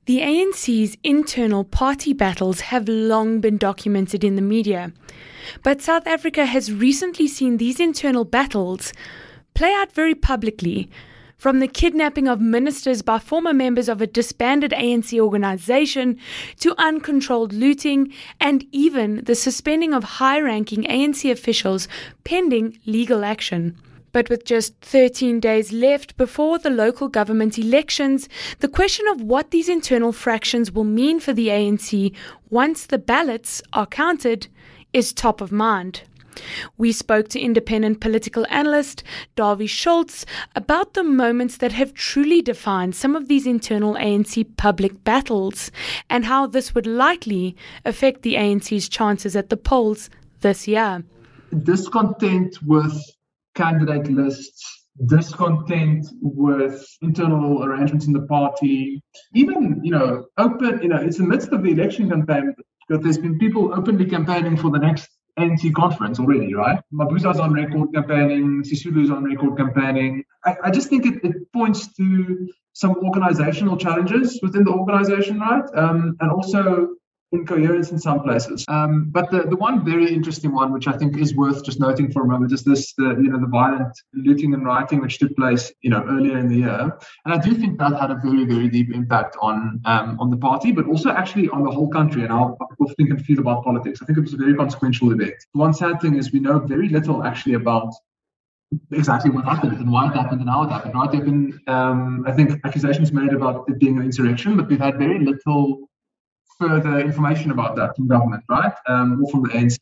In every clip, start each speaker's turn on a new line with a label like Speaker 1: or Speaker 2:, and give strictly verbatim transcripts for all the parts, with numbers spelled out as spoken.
Speaker 1: The A N C's internal party battles have long been documented in the media, but South Africa has recently seen these internal battles play out very publicly, from the kidnapping of ministers by former members of a disbanded A N C organization to uncontrolled looting and even the suspending of high-ranking A N C officials pending legal action. But with just thirteen days left before the local government elections, the question of what these internal fractions will mean for the A N C once the ballots are counted is top of mind. We spoke to independent political analyst Davie Schultz about the moments that have truly defined some of these internal A N C public battles and how this would likely affect the A N C's chances at the polls this year.
Speaker 2: Discontent with candidate lists, discontent with internal arrangements in the party, even, you know, open, you know, it's in the midst of the election campaign, because there's been people openly campaigning for the next A N C conference already, right? Mabuza's on record campaigning, Sisulu's on record campaigning. I, I just think it, it points to some organizational challenges within the organization, right? Um, and also incoherence in some places. Um, but the, the one very interesting one, which I think is worth just noting for a moment, is this, the, you know, the violent looting and rioting which took place, you know, earlier in the year. And I do think that had a very, very deep impact on um, on the party, but also actually on the whole country and how people think and feel about politics. I think it was a very consequential event. One sad thing is we know very little actually about exactly what happened and why it happened and how it happened, right? There have been, um, I think, accusations made about it being an insurrection, but we've had very little further information about that from government, right? Um, or from the A N C.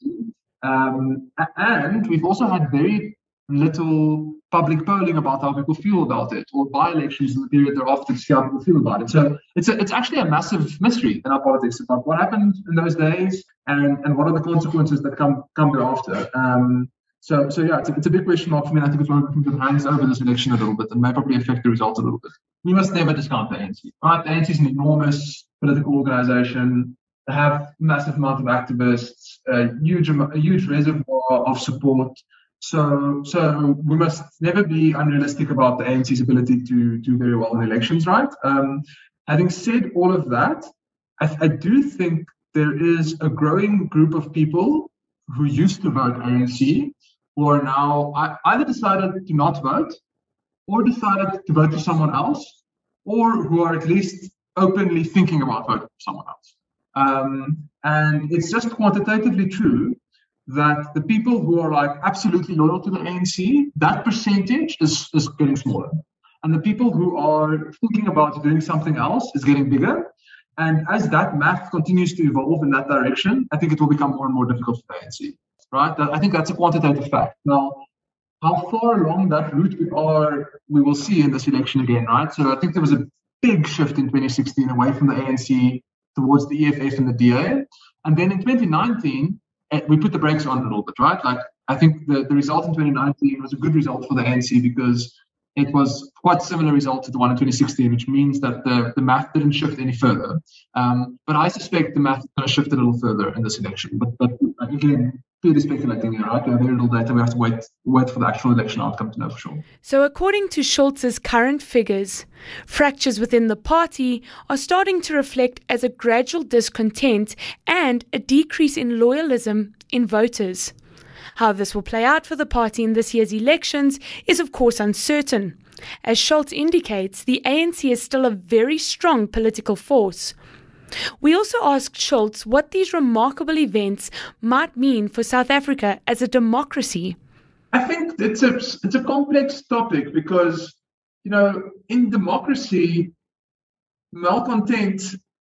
Speaker 2: Um, and we've also had very little public polling about how people feel about it, or by-elections in the period thereafter to see how people feel about it. So it's a, it's actually a massive mystery in our politics about what happened in those days and, and what are the consequences that come come thereafter. Um, so so yeah, it's a, it's a big question mark for me. I think it's one of the hands over this election a little bit and may probably affect the results a little bit. We must never discount the A N C, right? The A N C is an enormous political organization. They have massive amount of activists, a huge, a huge reservoir of support. So, so we must never be unrealistic about the A N C's ability to do very well in elections, right? Um, having said all of that, I, I do think there is a growing group of people who used to vote A N C who are now either decided to not vote or decided to vote for someone else, or who are at least openly thinking about voting for someone else. Um, and it's just quantitatively true that the people who are like absolutely loyal to the A N C, that percentage is, is getting smaller. And the people who are thinking about doing something else is getting bigger. And as that math continues to evolve in that direction, I think it will become more and more difficult for the A N C, right? I think that's a quantitative fact. Now, how far along that route we are, we will see in this election again, right? So I think there was a big shift in twenty sixteen away from the A N C towards the E F F and the D A. And then in twenty nineteen, we put the brakes on a little bit, right? Like, I think the, the result in twenty nineteen was a good result for the A N C because it was quite a similar result to the one in twenty sixteen, which means that the, the math didn't shift any further. Um, but I suspect the math is going to shift a little further in this election. But, but again, purely speculating here, right? We have very little data. We have to wait wait for the actual election outcome to know for sure.
Speaker 1: So according to Schultz's current figures, fractures within the party are starting to reflect as a gradual discontent and a decrease in loyalism in voters. How this will play out for the party in this year's elections is of course uncertain. As Schultz indicates, the A N C is still a very strong political force. We also asked Schultz what these remarkable events might mean for South Africa as a democracy.
Speaker 2: I think it's a it's a complex topic because, you know, in democracy, malcontent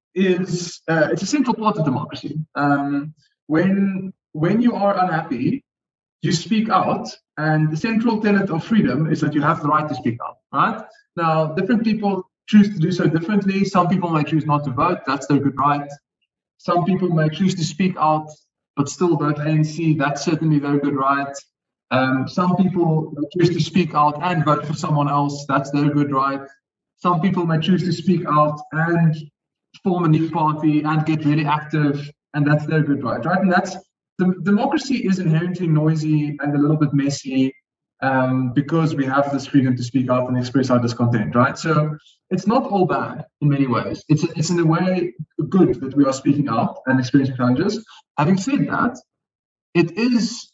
Speaker 2: is uh, it's a central part of democracy. Um, when when you are unhappy, you speak out, and the central tenet of freedom is that you have the right to speak out. Right now, different people choose to do so differently. Some people may choose not to vote. That's their good right. Some people may choose to speak out but still vote A N C. That's certainly their good right. Um, some people choose to speak out and vote for someone else. That's their good right. Some people may choose to speak out and form a new party and get really active, and that's their good right. Right, and that's the democracy is inherently noisy and a little bit messy. um, because we have this freedom to speak out and express our discontent, right? So it's not all bad in many ways. It's it's in a way good that we are speaking out and experiencing challenges. Having said that, it is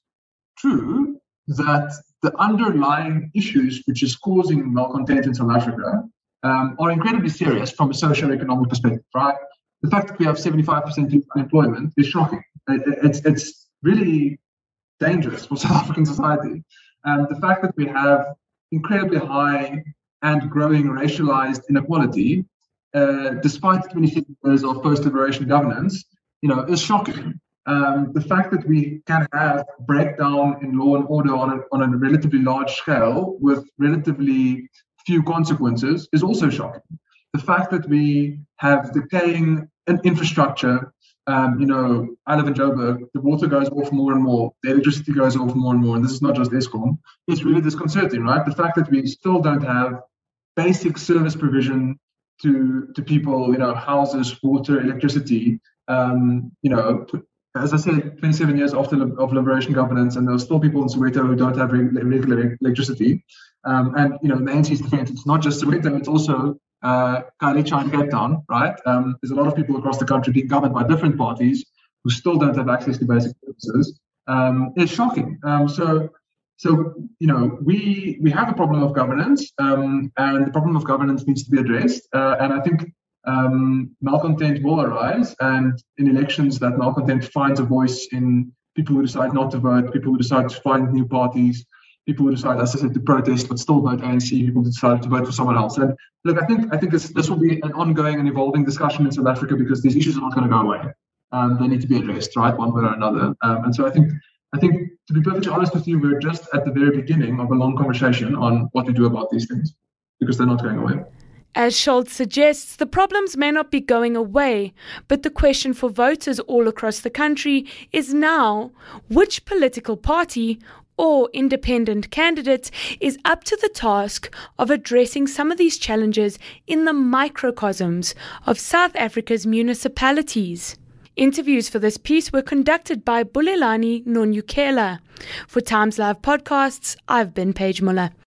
Speaker 2: true that the underlying issues which is causing malcontent in South Africa um, are incredibly serious from a socio-economic perspective, right? The fact that we have seventy-five percent youth unemployment is shocking. It, it's it's really dangerous for South African society. And the fact that we have incredibly high and growing racialized inequality, uh, despite twenty-six years of post-liberation governance, you know, is shocking. Um, the fact that we can have breakdown in law and order on a, on a relatively large scale with relatively few consequences is also shocking. The fact that we have decaying infrastructure, um, you know, I live in Joburg, the water goes off more and more, the electricity goes off more and more, and this is not just Eskom, it's really disconcerting, right? The fact that we still don't have basic service provision to to people, you know, houses, water, electricity, um, you know, as I said, twenty-seven years after of liberation governance, and there are still people in Soweto who don't have regular electricity. Um, and, you know, in the A N C's defense, it's not just Soweto, it's also uh, Khayelitsha and Cape Town, right? Um, there's a lot of people across the country being governed by different parties who still don't have access to basic services. Um, it's shocking. Um, so, so you know, we we have a problem of governance, um, and the problem of governance needs to be addressed. Uh, and I think um, malcontent will arise, and in elections, that malcontent finds a voice in people who decide not to vote, people who decide to find new parties, people who decide, as I said, to protest but still vote A N C, people who decide to vote for someone else. And look, I think I think this this will be an ongoing and evolving discussion in South Africa because these issues are not going to go away. Um, they need to be addressed, right, one way or another. Um, and so I think I think to be perfectly honest with you, we're just at the very beginning of a long conversation on what to do about these things because they're not going away.
Speaker 1: As Schultz suggests, the problems may not be going away, but the question for voters all across the country is now which political party or independent candidate is up to the task of addressing some of these challenges in the microcosms of South Africa's municipalities. Interviews for this piece were conducted by Bulelani Nonyukela. For Times Live Podcasts, I've been Paige Muller.